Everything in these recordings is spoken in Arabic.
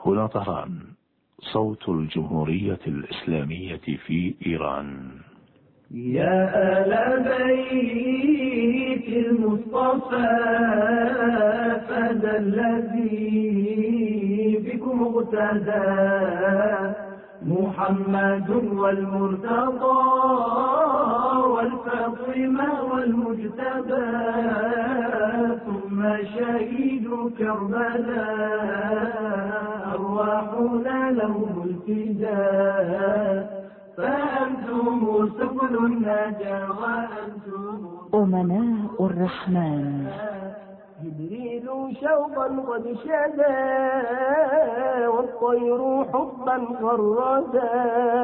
هنا طهران، صوت الجمهورية الإسلامية في إيران. يا آل بيت المصطفى فهذا الذي بكم اغتدى، محمد والمرتضى والفاطمة والمجتبى، ثم شهيد كربلاء أرواحنا لهم الفداء، فأنتم سبل النجاة وأنتم أمناء الرحمن. جبريل شوقا قد شدا والطير حبا غردا،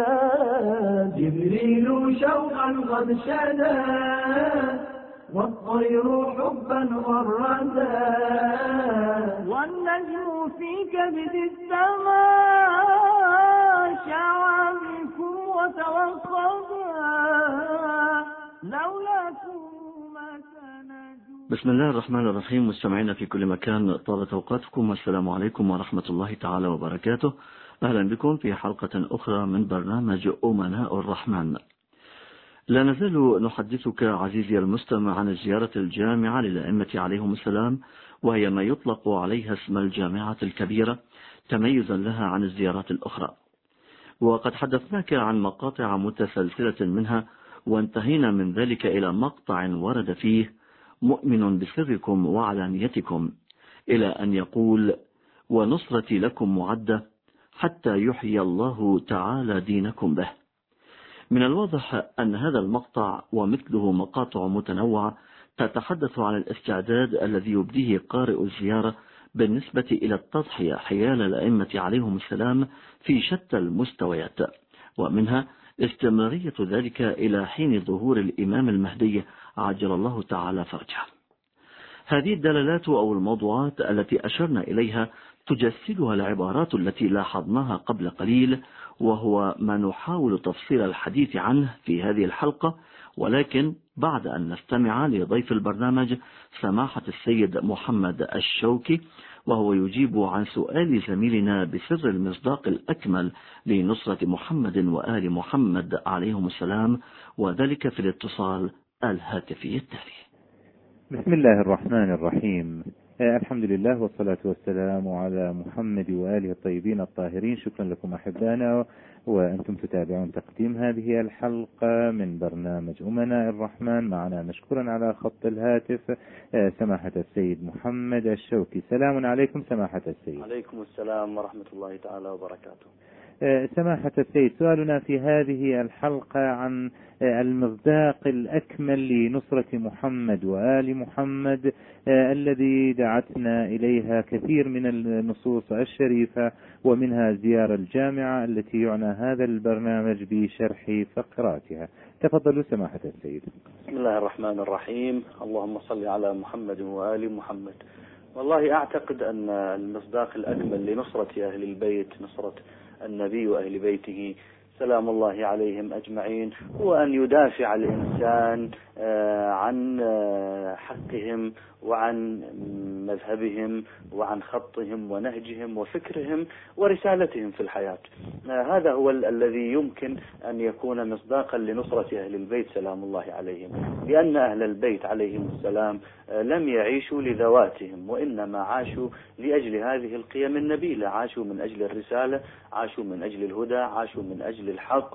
جبريل شوقا قد شدا والطير حبا غردا، والنجم في كبد السماء شعى بكم وتوقدا، لولاكم ما تنجوا. بسم الله الرحمن الرحيم. مستمعينا في كل مكان، طابت أوقاتكم والسلام عليكم ورحمة الله تعالى وبركاته. أهلا بكم في حلقة أخرى من برنامج أمناء الرحمن. لا نزال نحدثك عزيزي المستمع عن الزيارة الجامعة للأئمة عليهم السلام، وهي ما يطلق عليها اسم الجامعة الكبيرة تميزا لها عن الزيارات الأخرى. وقد حدثناك عن مقاطع متسلسلة منها، وانتهينا من ذلك إلى مقطع ورد فيه: مؤمن بسركم وعلانيتكم، إلى أن يقول: ونصرتي لكم معدة حتى يحيي الله تعالى دينكم به. من الواضح أن هذا المقطع ومثله مقاطع متنوعة تتحدث عن الاستعداد الذي يبديه قارئ الزيارة بالنسبة إلى التضحية حيال الأئمة عليهم السلام في شتى المستويات، ومنها استمرارية ذلك إلى حين ظهور الإمام المهدي عجل الله تعالى فرجه. هذه الدلالات أو الموضوعات التي أشرنا إليها تجسدها العبارات التي لاحظناها قبل قليل، وهو ما نحاول تفصيل الحديث عنه في هذه الحلقة، ولكن بعد أن نستمع لضيف البرنامج سماحة السيد محمد الشوكي، وهو يجيب عن سؤال زميلنا بسر المصداق الأكمل لنصرة محمد وآل محمد عليهم السلام، وذلك في الاتصال الهاتفي التالي. بسم الله الرحمن الرحيم. الحمد لله والصلاة والسلام على محمد وآله الطيبين الطاهرين. شكرا لكم أحبانا، وأنتم تتابعون تقديم هذه الحلقة من برنامج أمناء الرحمن. معنا مشكورا على خط الهاتف سماحة السيد محمد الشوكي. سلام عليكم سماحة السيد. عليكم السلام ورحمة الله تعالى وبركاته. سماحة السيد، سؤالنا في هذه الحلقة عن المصداق الأكمل لنصرة محمد وآل محمد الذي دعتنا إليها كثير من النصوص الشريفة، ومنها زيارة الجامعة التي يعنى هذا البرنامج بشرح فقراتها. تفضلوا سماحة السيد. بسم الله الرحمن الرحيم. اللهم صل على محمد وآل محمد. والله أعتقد أن المصداق الأكمل لنصرة أهل البيت، نصرة النبي وأهل بيته سلام الله عليهم أجمعين، هو أن يدافع الإنسان عن حقهم وعن مذهبهم وعن خطهم ونهجهم وفكرهم ورسالتهم في الحياة. هذا هو الذي يمكن أن يكون مصداقا لنصرة أهل البيت سلام الله عليهم، لأن أهل البيت عليهم السلام لم يعيشوا لذواتهم، وإنما عاشوا لأجل هذه القيم النبيلة، عاشوا من أجل الرسالة، عاشوا من أجل الهدى، عاشوا من أجل الحق.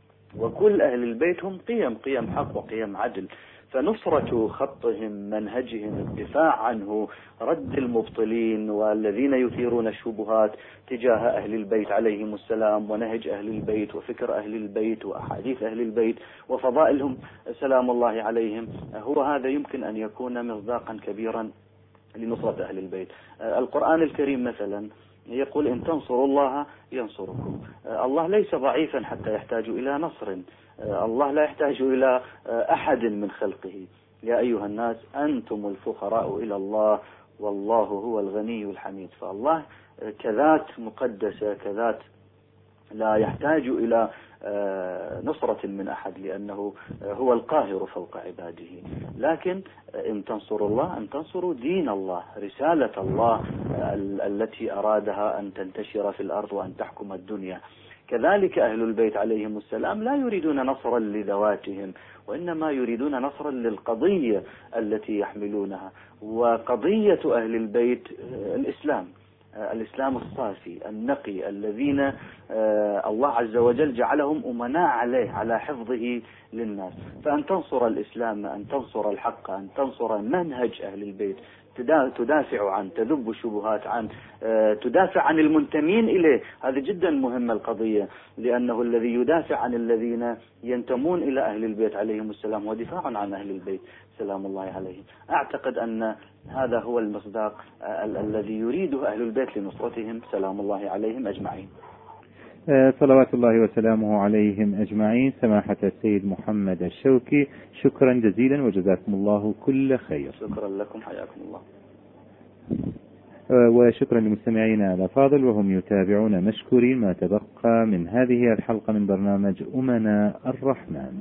وكل أهل البيت هم قيم حق وقيم عدل، فنصرة خطهم منهجهم الدفاع عنه، رد المبطلين والذين يثيرون الشبهات تجاه أهل البيت عليهم السلام ونهج أهل البيت وفكر أهل البيت وأحاديث أهل البيت وفضائلهم سلام الله عليهم، هو هذا يمكن أن يكون مصداقا كبيرا لنصرة أهل البيت. القرآن الكريم مثلا يقول: إن تنصروا الله ينصركم. الله ليس ضعيفا حتى يحتاج إلى نصر، الله لا يحتاج إلى أحد من خلقه. يا أيها الناس أنتم الفقراء إلى الله والله هو الغني الحميد. فالله كذات مقدسة، كذات لا يحتاج إلى نصرة من أحد، لأنه هو القاهر فوق عباده. لكن إن تنصروا الله أن تنصروا دين الله، رسالة الله التي أرادها أن تنتشر في الأرض وأن تحكم الدنيا. كذلك أهل البيت عليهم السلام لا يريدون نصرا لذواتهم، وإنما يريدون نصرا للقضية التي يحملونها. وقضية أهل البيت الإسلام الصافي النقي، الذين الله عز وجل جعلهم أمناء عليه على حفظه للناس. فأن تنصر الإسلام، أن تنصر الحق، أن تنصر منهج أهل البيت، تدافع عن، تذب الشبهات عن، تدافع عن المنتمين إليه. هذه جدا مهمة القضية، لأنه الذي يدافع عن الذين ينتمون إلى أهل البيت عليهم السلام هو دفاع عن أهل البيت سلام الله عليهم. أعتقد أن هذا هو المصداق الذي يريده أهل البيت لنصرتهم سلام الله عليهم أجمعين. صلوات الله وسلامه عليهم أجمعين. سماحة السيد محمد الشوكي، شكرا جزيلا وجزاكم الله كل خير. شكرا لكم، حياكم الله. وشكرا لمستمعينا الأفاضل، وهم يتابعون مشكورين ما تبقى من هذه الحلقة من برنامج أمناء الرحمن.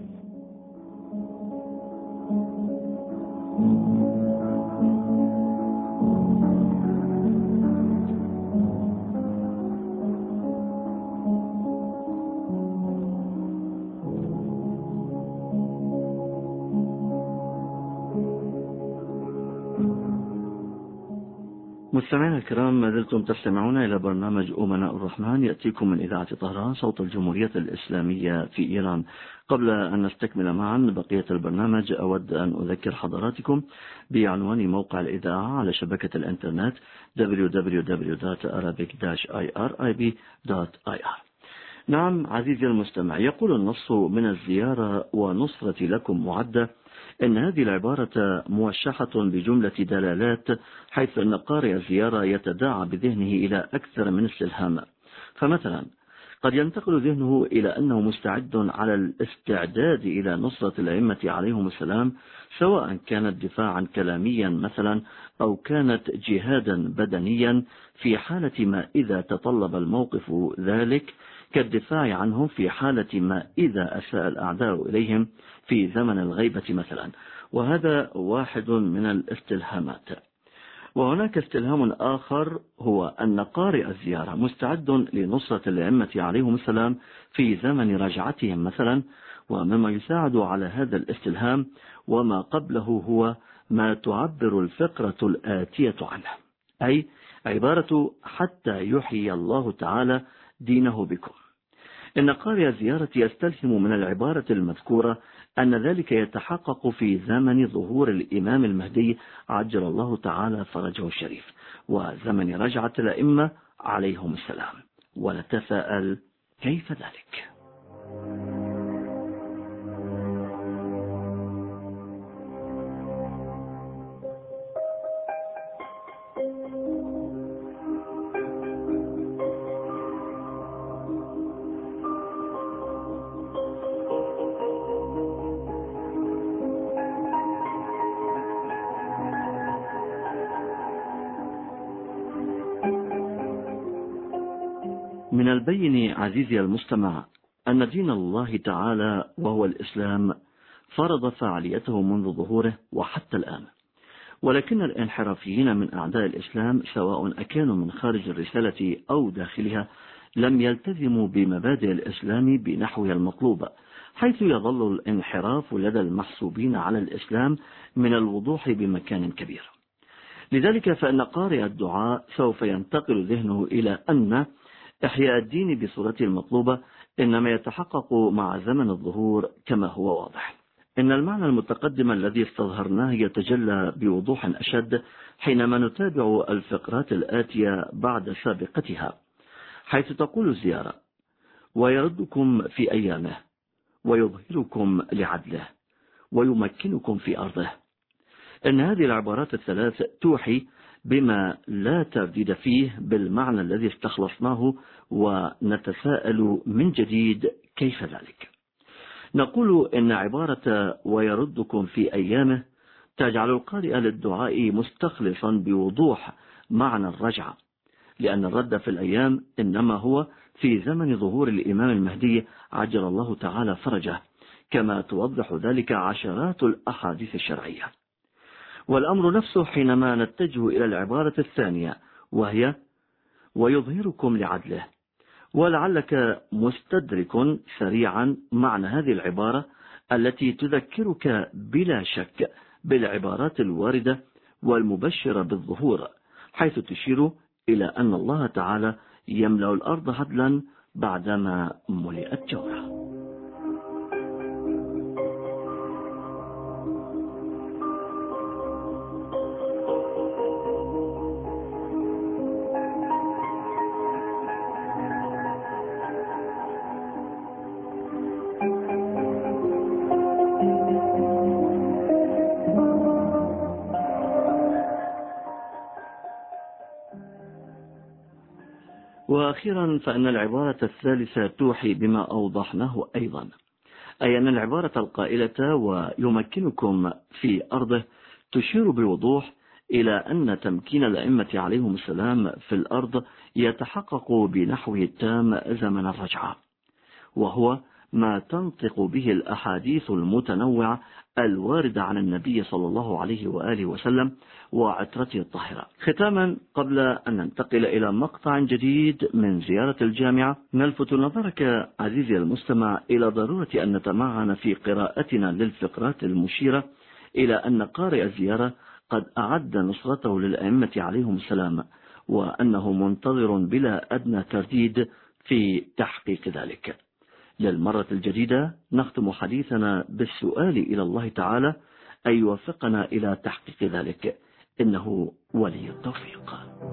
مستمعينا الكرام، ما زلتم تستمعون إلى برنامج أمناء الرحمن يأتيكم من إذاعة طهران صوت الجمهورية الإسلامية في إيران. قبل أن نستكمل معا بقية البرنامج، أود أن أذكر حضراتكم بعنوان موقع الإذاعة على شبكة الإنترنت www.arabic-irib.ir. نعم عزيزي المستمع، يقول النص من الزيارة ونصرة لكم معدة، إن هذه العبارة موشحة بجملة دلالات، حيث أن قارئ الزيارة يتداعى بذهنه إلى أكثر من استلهام. فمثلا قد ينتقل ذهنه إلى أنه مستعد على الاستعداد إلى نصرة الأئمة عليهم السلام، سواء كانت دفاعا كلاميا مثلا أو كانت جهادا بدنيا، في حالة ما إذا تطلب الموقف ذلك، كالدفاع عنهم في حالة ما إذا أساء الأعداء إليهم في زمن الغيبة مثلا. وهذا واحد من الاستلهامات. وهناك استلهام آخر، هو أن قارئ الزيارة مستعد لنصرة الأئمة عليهم السلام في زمن رجعتهم مثلا. ومما يساعد على هذا الاستلهام وما قبله هو ما تعبر الفقرة الآتية عنه، أي عبارة حتى يحيي الله تعالى دينه بكم. إن قارئ الزيارة يستلهم من العبارة المذكورة أن ذلك يتحقق في زمن ظهور الإمام المهدي عجل الله تعالى فرجه الشريف، وزمن رجعة الأئمة عليهم السلام. ونتساءل كيف ذلك؟ من البين عزيزي المستمع أن دين الله تعالى وهو الإسلام فرض فعاليته منذ ظهوره وحتى الآن، ولكن الانحرافيين من أعداء الإسلام سواء أكانوا من خارج الرسالة أو داخلها لم يلتزموا بمبادئ الإسلام بنحوها المطلوبة، حيث يظل الانحراف لدى المحسوبين على الإسلام من الوضوح بمكان كبير. لذلك فإن قارئ الدعاء سوف ينتقل ذهنه إلى أن إحياء الدين بصورته المطلوبة إنما يتحقق مع زمن الظهور كما هو واضح. إن المعنى المتقدم الذي استظهرناه يتجلى بوضوح أشد حينما نتابع الفقرات الآتية بعد سابقتها، حيث تقول الزيارة: ويردكم في أيامه ويظهركم لعدله ويمكنكم في أرضه. إن هذه العبارات الثلاث توحي بما لا ترديد فيه بالمعنى الذي استخلصناه، ونتساءل من جديد كيف ذلك؟ نقول إن عبارة ويردكم في أيامه تجعل القارئ للدعاء مستخلصا بوضوح معنى الرجعة، لأن الرد في الأيام إنما هو في زمن ظهور الإمام المهدي عجل الله تعالى فرجه، كما توضح ذلك عشرات الأحاديث الشرعية. والأمر نفسه حينما نتجه إلى العبارة الثانية، وهي ويظهركم لعدله. ولعلك مستدرك سريعا معنى هذه العبارة التي تذكرك بلا شك بالعبارات الواردة والمبشرة بالظهور، حيث تشير إلى أن الله تعالى يملأ الأرض عدلا بعدما ملئت جورا. وأخيرا فإن العبارة الثالثة توحي بما أوضحناه أيضا، أي أن العبارة القائلة ويمكنكم في أرضه تشير بوضوح إلى أن تمكين الأئمة عليهم السلام في الأرض يتحقق بنحوه التام زمن الرجعة، وهو ما تنطق به الأحاديث المتنوعة الواردة عن النبي صلى الله عليه وآله وسلم وعترته الطاهرة. ختاما، قبل أن ننتقل إلى مقطع جديد من زيارة الجامعة، نلفت نظرك عزيزي المستمع إلى ضرورة أن نتمعن في قراءتنا للفقرات المشيرة إلى أن قارئ الزيارة قد أعد نصرته للأئمة عليهم السلام، وأنه منتظر بلا أدنى ترديد في تحقيق ذلك. للمرة الجديدة نختم حديثنا بالسؤال إلى الله تعالى أن يوفقنا إلى تحقيق ذلك، إنه ولي التوفيق.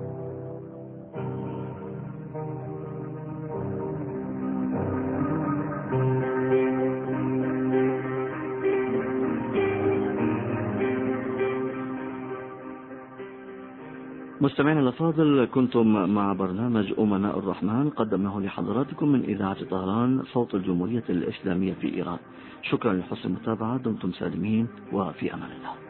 مستمعينا الأفاضل، كنتم مع برنامج أمناء الرحمن قدمناه لحضراتكم من إذاعة طهران صوت الجمهورية الإسلامية في إيران. شكرا لحسن المتابعة، دمتم سالمين وفي أمان الله.